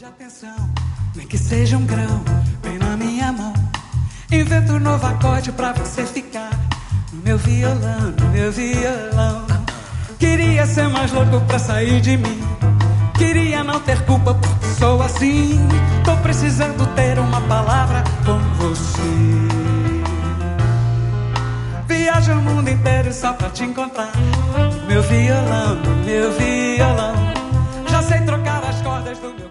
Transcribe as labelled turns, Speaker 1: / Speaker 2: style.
Speaker 1: De atenção, nem que seja um grão, vem na minha mão. Invento um novo acorde pra você ficar no meu violão, no meu violão. Queria ser mais louco pra sair de mim. Queria não ter culpa porque sou assim. Tô precisando ter uma palavra com você. Viajo o mundo inteiro só pra te encontrar. No meu violão, no meu violão. Já sei trocar as cordas do meu